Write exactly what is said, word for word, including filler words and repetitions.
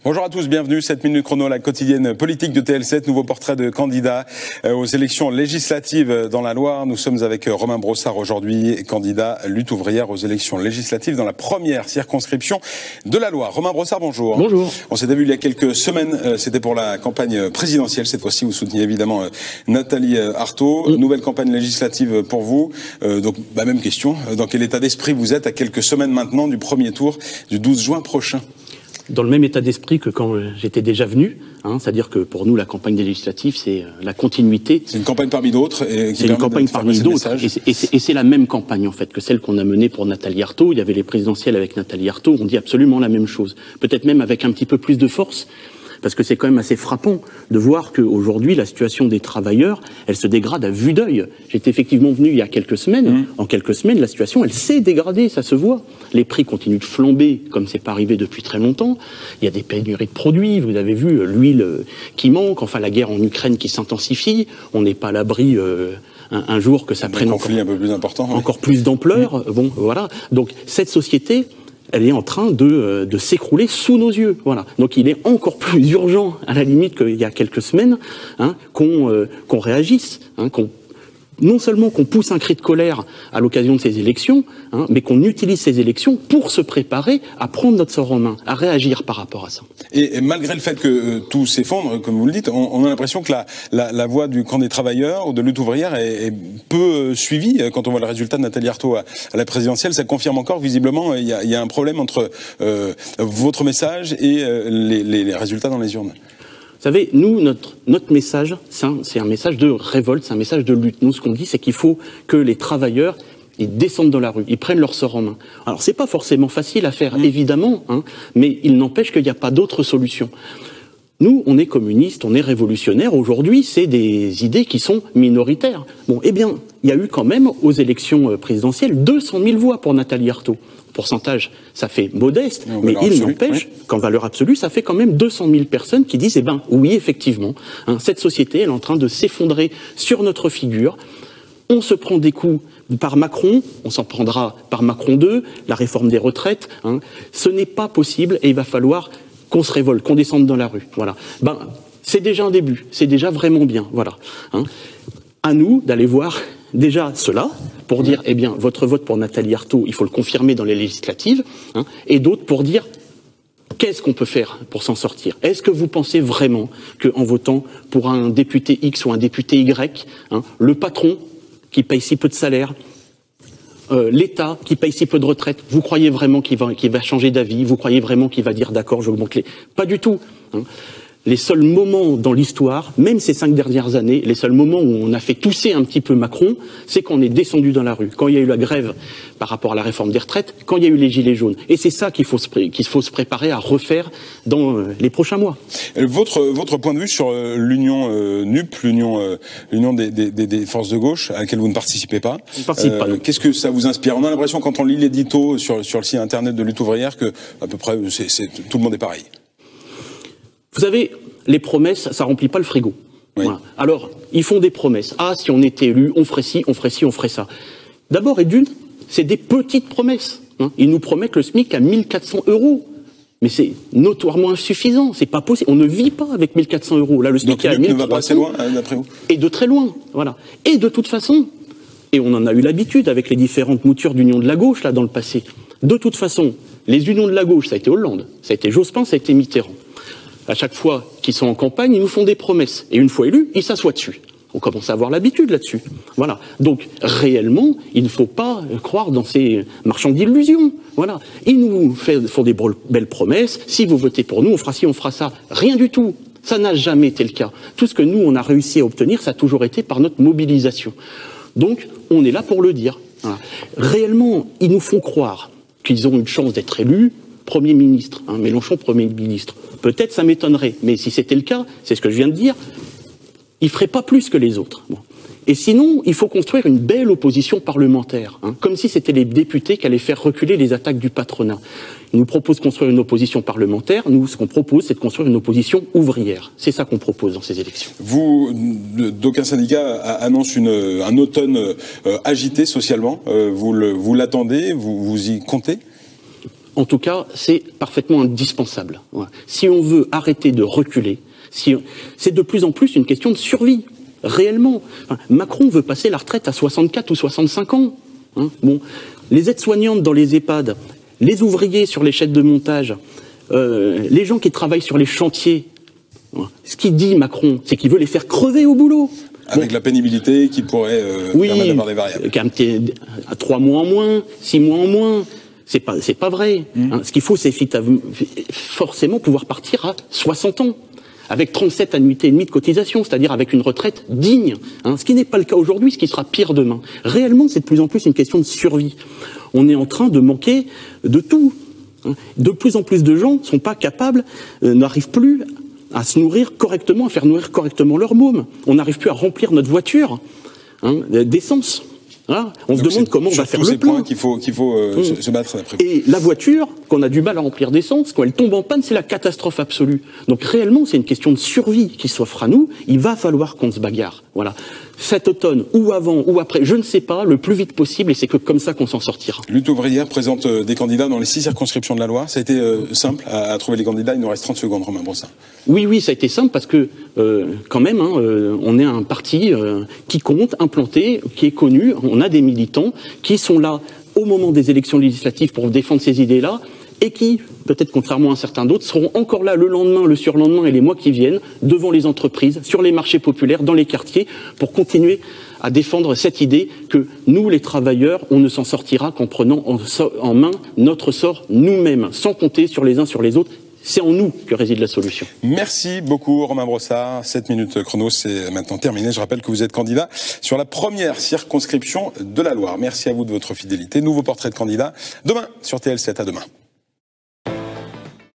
Bonjour à tous, bienvenue, sept minutes chrono, la quotidienne politique de T L sept, nouveau portrait de candidat aux élections législatives dans la Loire. Nous sommes avec Romain Brossard aujourd'hui, candidat lutte ouvrière aux élections législatives dans la première circonscription de la Loire. Romain Brossard, bonjour. Bonjour. On s'était vu il y a quelques semaines, c'était pour la campagne présidentielle. Cette fois-ci, vous souteniez évidemment Nathalie Arthaud. Mmh. Nouvelle campagne législative pour vous. Euh, donc, bah, même question, dans quel état d'esprit vous êtes à quelques semaines maintenant du premier tour du douze juin prochain? Dans le même état d'esprit que quand j'étais déjà venu, hein, c'est-à-dire que pour nous la campagne législative c'est la continuité. C'est une campagne parmi d'autres. C'est une campagne parmi d'autres, et c'est la même campagne en fait que celle qu'on a menée pour Nathalie Arthaud. Il y avait les présidentielles avec Nathalie Arthaud, on dit absolument la même chose, peut-être même avec un petit peu plus de force. Parce que c'est quand même assez frappant de voir qu'aujourd'hui, la situation des travailleurs, elle se dégrade à vue d'œil. J'étais effectivement venu il y a quelques semaines. Mmh. En quelques semaines, la situation, elle s'est dégradée, ça se voit. Les prix continuent de flamber, comme c'est pas arrivé depuis très longtemps. Il y a des pénuries de produits, vous avez vu, l'huile qui manque, enfin la guerre en Ukraine qui s'intensifie. On n'est pas à l'abri euh, un, un jour que ça un prenne conflit encore, un peu plus important, encore oui. plus d'ampleur. Mmh. Bon, voilà. Donc cette société, elle est en train de, de s'écrouler sous nos yeux. Voilà. Donc il est encore plus urgent, à la limite qu'il y a quelques semaines, hein, qu'on euh, qu'on réagisse, hein, qu'on non seulement qu'on pousse un cri de colère à l'occasion de ces élections, hein, mais qu'on utilise ces élections pour se préparer à prendre notre sort en main, à réagir par rapport à ça. Et, et malgré le fait que euh, tout s'effondre, comme vous le dites, on, on a l'impression que la, la, la voix du camp des travailleurs ou de lutte ouvrière est, est peu euh, suivie. Quand on voit le résultat de Nathalie Arthaud à, à la présidentielle, ça confirme encore visiblement il y a, y a un problème entre euh, votre message et euh, les, les, les résultats dans les urnes. Vous savez, nous, notre, notre message, c'est un, un message de révolte, c'est un message de lutte. Nous, ce qu'on dit, c'est qu'il faut que les travailleurs, ils descendent dans la rue, ils prennent leur sort en main. Alors, c'est pas forcément facile à faire, mmh. évidemment, hein, mais il n'empêche qu'il n'y a pas d'autre solution. Nous, on est communistes, on est révolutionnaires. Aujourd'hui, c'est des idées qui sont minoritaires. Bon, eh bien, il y a eu quand même, aux élections présidentielles, deux cent mille voix pour Nathalie Arthaud. Pourcentage, ça fait modeste, en mais il n'empêche oui. qu'en valeur absolue, ça fait quand même deux cent mille personnes qui disent, eh ben, oui, effectivement, hein, cette société, elle est en train de s'effondrer sur notre figure. On se prend des coups par Macron, on s'en prendra par Macron deux, la réforme des retraites. Hein, ce n'est pas possible et il va falloir qu'on se révolte, qu'on descende dans la rue. Voilà. Ben, c'est déjà un début, c'est déjà vraiment bien. Voilà. Hein. À nous d'aller voir déjà cela, pour dire, eh bien, votre vote pour Nathalie Arthaud, il faut le confirmer dans les législatives, hein, et d'autres pour dire, qu'est-ce qu'on peut faire pour s'en sortir? Est-ce que vous pensez vraiment qu'en votant pour un député X ou un député Y, hein, le patron qui paye si peu de salaire, euh, l'État qui paye si peu de retraite, vous croyez vraiment qu'il va, qu'il va changer d'avis? Vous croyez vraiment qu'il va dire, d'accord, j'augmente les... Pas du tout, hein. Les seuls moments dans l'histoire, même ces cinq dernières années, les seuls moments où on a fait tousser un petit peu Macron, c'est qu'on est descendu dans la rue. Quand il y a eu la grève par rapport à la réforme des retraites, quand il y a eu les gilets jaunes. Et c'est ça qu'il faut, qu'il faut se préparer à refaire dans les prochains mois. Votre, votre point de vue sur l'union euh, N U P, l'union euh, l'union des, des, des forces de gauche, à laquelle vous ne participez pas. Je ne participe euh, pas. Qu'est-ce que ça vous inspire? On a l'impression, quand on lit l'édito sur, sur le site internet de Lutte ouvrière, que à peu près c'est, c'est, tout le monde est pareil. Vous savez, les promesses, ça remplit pas le frigo. Oui. Voilà. Alors, ils font des promesses. Ah, si on était élu, on ferait ci, on ferait ci, on ferait ça. D'abord et d'une, c'est des petites promesses. Hein. Ils nous promettent le SMIC à mille quatre cents euros. Mais c'est notoirement insuffisant. C'est pas possible. On ne vit pas avec mille quatre cents euros. Là, le SMIC est à mille trois cents. Ne va pas assez loin, d'après vous? Et de très loin. Voilà. Et de toute façon, et on en a eu l'habitude avec les différentes moutures d'union de la gauche, là, dans le passé. De toute façon, les unions de la gauche, ça a été Hollande, ça a été Jospin, ça a été Mitterrand. À chaque fois qu'ils sont en campagne, ils nous font des promesses. Et une fois élus, ils s'assoient dessus. On commence à avoir l'habitude là-dessus. Voilà. Donc, réellement, il ne faut pas croire dans ces marchands d'illusions. Voilà. Ils nous font des belles promesses. Si vous votez pour nous, on fera ci, on fera ça. Rien du tout. Ça n'a jamais été le cas. Tout ce que nous, on a réussi à obtenir, ça a toujours été par notre mobilisation. Donc, on est là pour le dire. Voilà. Réellement, ils nous font croire qu'ils ont une chance d'être élus. Premier ministre, hein, Mélenchon, Premier ministre. Peut-être ça m'étonnerait, mais si c'était le cas, c'est ce que je viens de dire, il ne ferait pas plus que les autres. Bon. Et sinon, il faut construire une belle opposition parlementaire, hein, comme si c'était les députés qui allaient faire reculer les attaques du patronat. Ils nous proposent de construire une opposition parlementaire. Nous, ce qu'on propose, c'est de construire une opposition ouvrière. C'est ça qu'on propose dans ces élections. Vous, d'aucuns syndicats annoncent une, un automne euh, agité socialement. Euh, vous, le, vous l'attendez, vous, vous y comptez? en tout cas, c'est parfaitement indispensable. Voilà. Si on veut arrêter de reculer, si on... c'est de plus en plus une question de survie, réellement. Enfin, Macron veut passer la retraite à soixante-quatre ou soixante-cinq ans. Hein, bon, les aides-soignantes dans les EHPAD, les ouvriers sur les chaînes de montage, euh, les gens qui travaillent sur les chantiers, ce qu'il dit Macron, c'est qu'il veut les faire crever au boulot. Avec bon. la pénibilité qui pourrait euh, oui, permettre d'avoir des variables. À trois mois en moins, six mois en moins, c'est pas, c'est pas vrai. Mmh. Hein, ce qu'il faut, c'est forcément pouvoir partir à soixante ans. Avec trente-sept annuités et demie de cotisation, c'est-à-dire avec une retraite digne, hein, ce qui n'est pas le cas aujourd'hui, ce qui sera pire demain. Réellement, c'est de plus en plus une question de survie. On est en train de manquer de tout. Hein. De plus en plus de gens ne sont pas capables, euh, n'arrivent plus à se nourrir correctement, à faire nourrir correctement leur môme. On n'arrive plus à remplir notre voiture hein, d'essence. Hein, on Donc se demande comment on va faire le plein. Qu'il faut, qu'il faut euh, mmh. se, se battre après. Et la voiture, qu'on a du mal à remplir d'essence, quand elle tombe en panne, c'est la catastrophe absolue. Donc réellement, c'est une question de survie qui s'offre à nous. Il va falloir qu'on se bagarre. Voilà. Cet automne, ou avant, ou après, je ne sais pas, le plus vite possible, et c'est que comme ça qu'on s'en sortira. Lutte ouvrière présente des candidats dans les six circonscriptions de la Loire. Ça a été euh, simple à, à trouver les candidats. Il nous reste trente secondes, Romain Brossard. Oui, oui, ça a été simple parce que, euh, quand même, hein, euh, on est un parti euh, qui compte, implanté, qui est connu. On a des militants qui sont là au moment des élections législatives pour défendre ces idées-là et qui, peut-être contrairement à certains d'autres, seront encore là le lendemain, le surlendemain et les mois qui viennent, devant les entreprises, sur les marchés populaires, dans les quartiers, pour continuer à défendre cette idée que nous, les travailleurs, on ne s'en sortira qu'en prenant en, so- en main notre sort nous-mêmes, sans compter sur les uns sur les autres. C'est en nous que réside la solution. Merci beaucoup Romain Brossard. sept minutes chrono, c'est maintenant terminé. Je rappelle que vous êtes candidat sur la première circonscription de la Loire. Merci à vous de votre fidélité. Nouveau portrait de candidat demain sur T L sept. À demain.